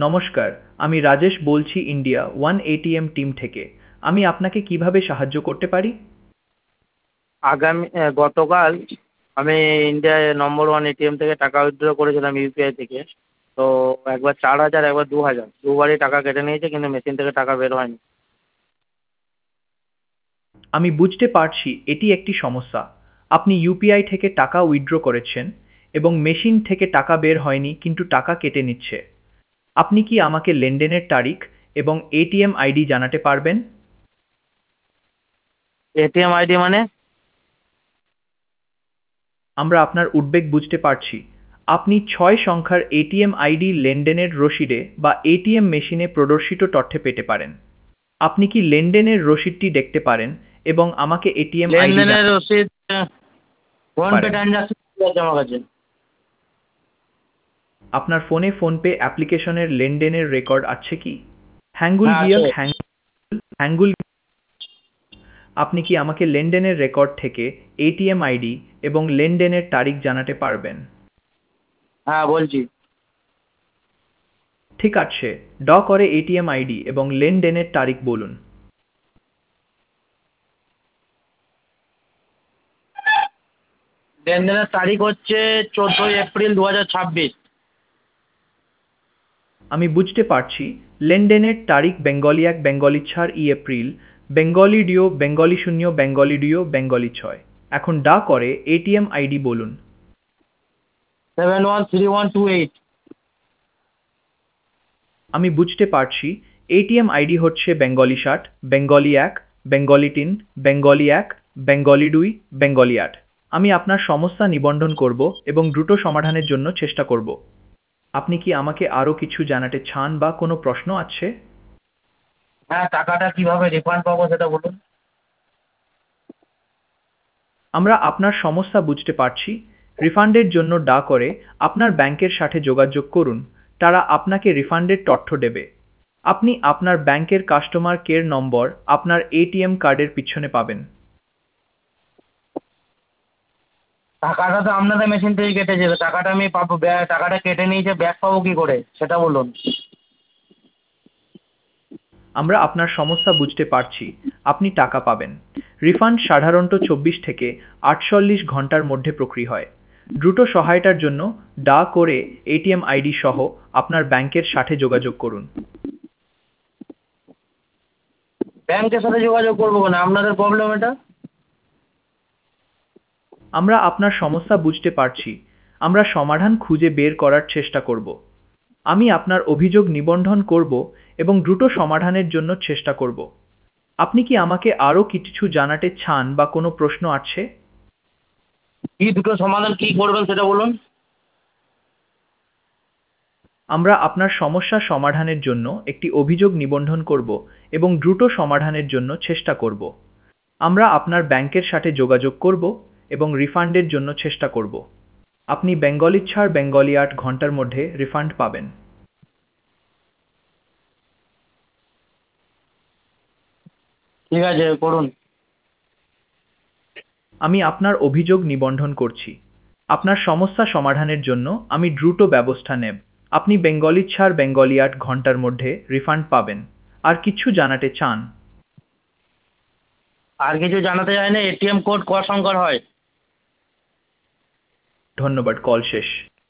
নমস্কার, আমি রাজেশ বলছি ইন্ডিয়া ওয়ান এটিএম টিম থেকে। আমি আপনাকে কিভাবে সাহায্য করতে পারি? গতকাল আমি ইন্ডিয়ায় নম্বর ওয়ান এটিএম থেকে টাকা উইথড্র করেছিলাম ইউপিআই থেকে। তো একবার 4,000 একবার 2,000 দুবারই টাকা কেটে নিয়েছে, কিন্তু মেশিন থেকে টাকা বের হয়নি। আমি বুঝতে পারছি এটি একটি সমস্যা। আপনি ইউপিআই থেকে টাকা উইথড্র করেছেন এবং মেশিন থেকে টাকা বের হয়নি কিন্তু টাকা কেটে নিচ্ছে। আপনি কি আমাকে লেনদেনের তারিখ এবং এটিএম আইডি জানাতে পারবেন? এটিএম আইডি মানে? আমরা আপনার উদ্বেগ বুঝতে পারছি। আপনি 6 সংখ্যার এটিএম আইডি লেনদেনের রসিদে বা এটিএম মেশিনে প্রদর্শিত তথ্যে পেতে পারেন। আপনি কি লেনদেনের রসিদটি দেখতে পারেন এবং আমাকে এটিএম আইডি লেনদেনের রসিদ? ফোনপে পারেন? ট্রানজাকশন আছে আমার কাছে। আপনার ফোনে ফোনপে অ্যাপ্লিকেশনের লেনদেনের রেকর্ড আছে কি? হ্যাঙ্গুল হ্যাঁ, আছে। গিয়ক হ্যাঙ্গুল আপনি কি আমাকে লেনদেনের রেকর্ড থেকে এটিএম আইডি এবং লেনদেনের তারিখ জানাতে পারবেন? হ্যাঁ, বলছি। ঠিক আছে, করে এটিএম আইডি এবং লেনদেনের তারিখ বলুন। লেনদেনের তারিখ হচ্ছে 14 এপ্রিল 2026। আমি বুঝতে পারছি। লেনদেনের তারিখ বেঙ্গলি 1 বেঙ্গলি 4 এপ্রিল, বেঙ্গলি ডিও বেঙ্গলি 0 বেঙ্গলি ডিও বেঙ্গলি 6। এখন করে এটিএম আইডি বলুন। 713128। আমি বুঝতে পারছি। এটিএম আইডি হচ্ছে Bengali 60, Bengali 1, Bengali 3, Bengali 1, Bengali 2, Bengali 8। আমি আপনার সমস্যা নিবন্ধন করব এবং দ্রুত সমাধানের জন্য চেষ্টা করব। আপনি কি আমাকে আরও কিছু জানাতে চান বা কোনো প্রশ্ন আছে? হ্যাঁ, টাকাটা কিভাবে রিফান্ড পাবো সেটা বলুন। আমরা আপনার সমস্যা বুঝতে পারছি। রিফান্ডের জন্য করে আপনার ব্যাংকের সাথে যোগাযোগ করুন। তারা আপনাকে রিফান্ডের তথ্য দেবে। আপনি আপনার ব্যাংকের কাস্টমার কেয়ার নম্বর আপনার এটিএম কার্ডের পিছনে পাবেন। টাকাটা তো আপনাদের মেশিন থেকে কেটেছে, তো টাকাটা আমি পাবো, টাকাটা কেটে নিয়েছে, ব্যাক পাবো কি করে সেটা বলুন। আমরা আপনার সমস্যা বুঝতে পারছি। আপনি টাকা পাবেন। রিফান্ড সাধারণত 24 থেকে 48 ঘন্টার মধ্যে প্রক্রিয়া হয়। দ্রুত সহায়তার জন্য করে এটিএম আইডি সহ আপনার ব্যাংকের সাথে যোগাযোগ করুন। ব্যাংকের সাথে যোগাযোগ করবো কেন? আপনাদের প্রবলেম এটা। আমরা আপনার সমস্যা বুঝতে পারছি। আমরা সমাধান খুঁজে বের করার চেষ্টা করব। আমি আপনার অভিযোগ নিবন্ধন করব এবং দ্রুত সমাধানের জন্য চেষ্টা করব। আপনি কি আমাকে আরও কিছু জানাতে চান বা কোনো প্রশ্ন আছে? কি দুটো সমাধান কি করবেন সেটা বলুন। আমরা আপনার সমস্যা সমাধানের জন্য একটি অভিযোগ নিবন্ধন করব এবং দ্রুত সমাধানের জন্য চেষ্টা করব। আমরা আপনার ব্যাংকের সাথে যোগাযোগ করব এবং রিফান্ডের জন্য চেষ্টা করব। আপনি বেঙ্গলি ছাড় বেঙ্গলি 8 ঘন্টার মধ্যে রিফান্ড পাবেন। ঠিক আছে, করুন। আমি আপনার অভিযোগ নিবন্ধন করছি। আপনার সমস্যা সমাধানের জন্য আমি দ্রুত ব্যবস্থা নেব। আপনি বেঙ্গলি ছাড় বেঙ্গলি 8 ঘন্টার মধ্যে রিফান্ড পাবেন। আর কিছু জানাতে চান? আর কিছু জানাতে চাই না। এটিএম কোড ক সংখ্যার হয়? ধন্যবাদ, কল শেষ।